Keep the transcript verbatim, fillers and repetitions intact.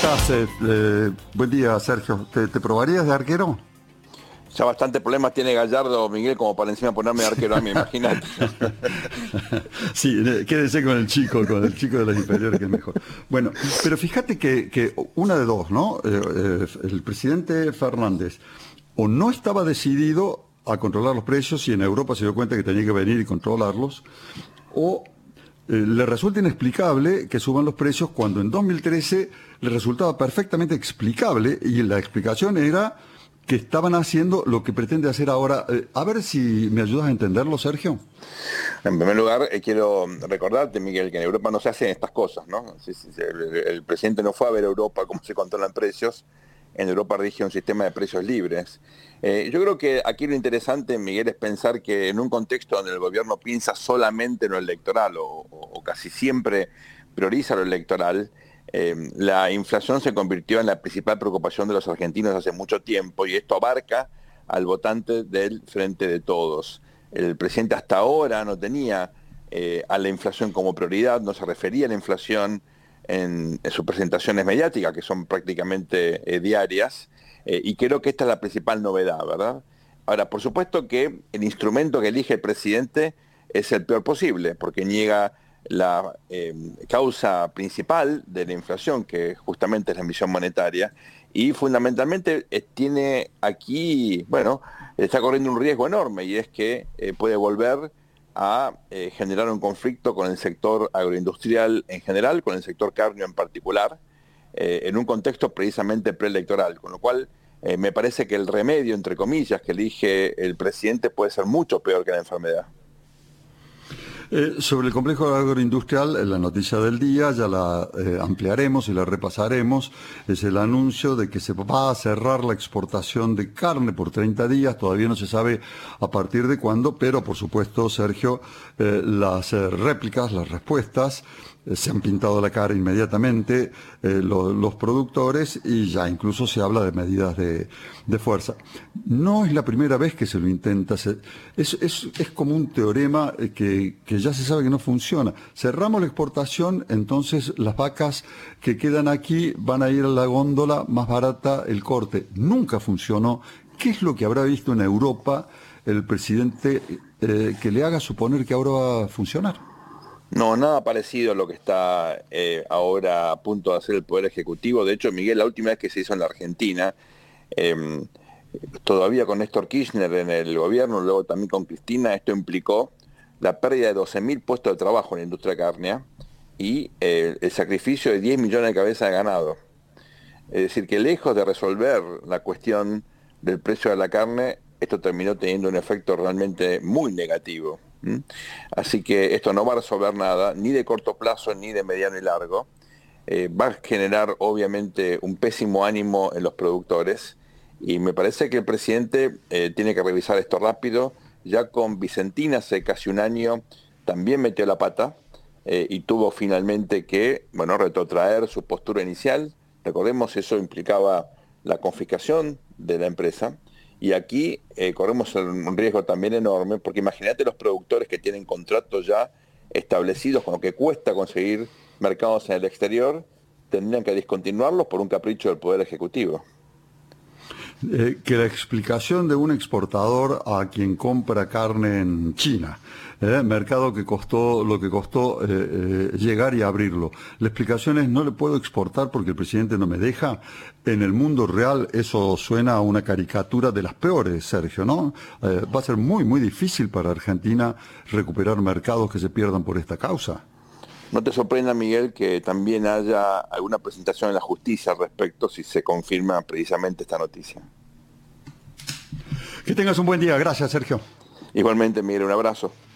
estás? Eh, eh, buen día, Sergio. ¿Te, te probarías de arquero? Ya bastante problemas tiene Gallardo, Miguel, como para encima ponerme de arquero a mí, imagínate. Sí, quédese con el chico, con el chico de las inferiores, que es mejor. Bueno, pero fíjate que, que una de dos, ¿no? Eh, eh, el presidente Fernández o no estaba decidido a controlar los precios y en Europa se dio cuenta que tenía que venir y controlarlos, o eh, le resulta inexplicable que suban los precios cuando en dos mil trece le resultaba perfectamente explicable y la explicación era que estaban haciendo lo que pretende hacer ahora. Eh, a ver si me ayudas a entenderlo, Sergio. En primer lugar, eh, quiero recordarte, Miguel, que en Europa no se hacen estas cosas, ¿no? Si, si, si, el, el presidente no fue a ver Europa cómo se controlan precios. En Europa rige un sistema de precios libres. Eh, yo creo que aquí lo interesante, Miguel, es pensar que en un contexto donde el gobierno piensa solamente en lo electoral o, o, o casi siempre prioriza lo electoral, eh, la inflación se convirtió en la principal preocupación de los argentinos hace mucho tiempo y esto abarca al votante del Frente de Todos. El presidente hasta ahora no tenía eh, a la inflación como prioridad, no se refería a la inflación en, en sus presentaciones mediáticas, que son prácticamente eh, diarias, eh, y creo que esta es la principal novedad, ¿verdad? Ahora, por supuesto que el instrumento que elige el presidente es el peor posible, porque niega la eh, causa principal de la inflación, que justamente es la emisión monetaria, y fundamentalmente eh, tiene aquí, bueno, está corriendo un riesgo enorme, y es que eh, puede volver a eh, generar un conflicto con el sector agroindustrial en general, con el sector cárneo en particular, eh, en un contexto precisamente preelectoral, con lo cual eh, me parece que el remedio, entre comillas, que elige el presidente puede ser mucho peor que la enfermedad. Eh, sobre el complejo agroindustrial, la noticia del día, ya la eh, ampliaremos y la repasaremos, es el anuncio de que se va a cerrar la exportación de carne por treinta días, todavía no se sabe a partir de cuándo, pero por supuesto, Sergio, eh, las eh, réplicas, las respuestas, eh, se han pintado la cara inmediatamente eh, lo, los productores y ya incluso se habla de medidas de, de fuerza. No es la primera vez que se lo intenta, se, es, es, es como un teorema que, que ya se sabe que no funciona. Cerramos la exportación, entonces las vacas que quedan aquí van a ir a la góndola más barata el corte. Nunca funcionó. ¿Qué es lo que habrá visto en Europa el presidente eh, que le haga suponer que ahora va a funcionar? No, nada parecido a lo que está eh, ahora a punto de hacer el Poder Ejecutivo. De hecho, Miguel, la última vez que se hizo en la Argentina, eh, todavía con Néstor Kirchner en el gobierno, luego también con Cristina, esto implicó la pérdida de doce mil puestos de trabajo en la industria cárnea y eh, el sacrificio de diez millones de cabezas de ganado. Es decir, que lejos de resolver la cuestión del precio de la carne, esto terminó teniendo un efecto realmente muy negativo. ¿Mm? Así que esto no va a resolver nada, ni de corto plazo, ni de mediano y largo. Eh, va a generar obviamente un pésimo ánimo en los productores y me parece que el presidente eh, tiene que revisar esto rápido. Ya con Vicentina hace casi un año también metió la pata eh, y tuvo finalmente que, bueno, retrotraer su postura inicial. Recordemos, eso implicaba la confiscación de la empresa. Y aquí eh, corremos un riesgo también enorme, porque imagínate los productores que tienen contratos ya establecidos con lo que cuesta conseguir mercados en el exterior, tendrían que discontinuarlos por un capricho del Poder Ejecutivo. Eh, que la explicación de un exportador a quien compra carne en China, eh, mercado que costó lo que costó eh, eh, llegar y abrirlo. La explicación es: no le puedo exportar porque el presidente no me deja. En el mundo real eso suena a una caricatura de las peores, Sergio, ¿no? Eh, va a ser muy, muy difícil para Argentina recuperar mercados que se pierdan por esta causa. No te sorprenda, Miguel, que también haya alguna presentación en la justicia al respecto si se confirma precisamente esta noticia. Que tengas un buen día. Gracias, Sergio. Igualmente, Miguel, un abrazo.